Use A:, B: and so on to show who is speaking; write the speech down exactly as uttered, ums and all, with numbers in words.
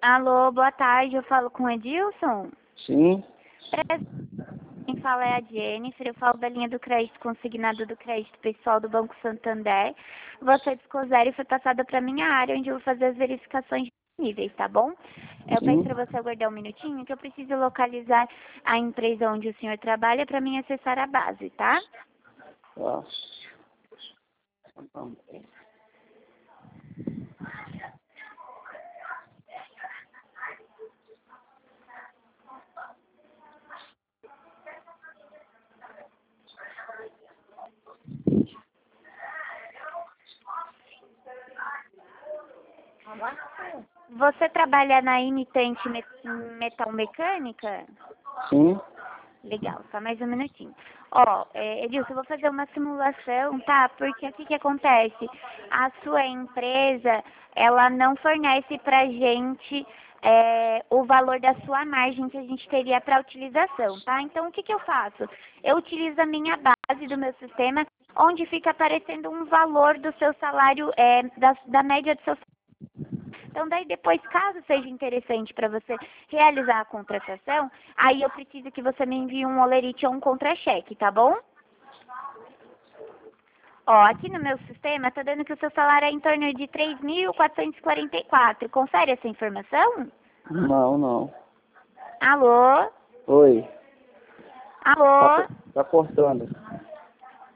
A: Alô, boa tarde, eu falo com o Edilson?
B: Sim.
A: Prazer, quem fala é a Jennifer, eu falo da linha do crédito consignado do crédito pessoal do Banco Santander. Você discou zero e foi passada para minha área, onde eu vou fazer as verificações disponíveis, tá bom? Eu peço
B: Sim.
A: para você aguardar um minutinho, que eu preciso localizar a empresa onde o senhor trabalha para mim acessar a base, tá?
B: Tá.
A: Você trabalha na Imitante Me- Metal Mecânica?
B: Sim.
A: Legal, só mais um minutinho. Ó, é, Edilson, eu vou fazer uma simulação, tá? Porque o que que acontece? A sua empresa, ela não fornece pra gente é, o valor da sua margem que a gente teria para utilização, tá? Então, o que que eu faço? Eu utilizo a minha base do meu sistema, onde fica aparecendo um valor do seu salário, é, da, da média do seu. Então, daí depois, caso seja interessante para você realizar a contratação, aí eu preciso que você me envie um olerite ou um contra-cheque, tá bom? Ó, aqui no meu sistema tá dando que o seu salário é em torno de três mil quatrocentos e quarenta e quatro. Confere essa informação?
B: Não, não.
A: Alô?
B: Oi. Tá,
A: Alô?
B: co- tá cortando.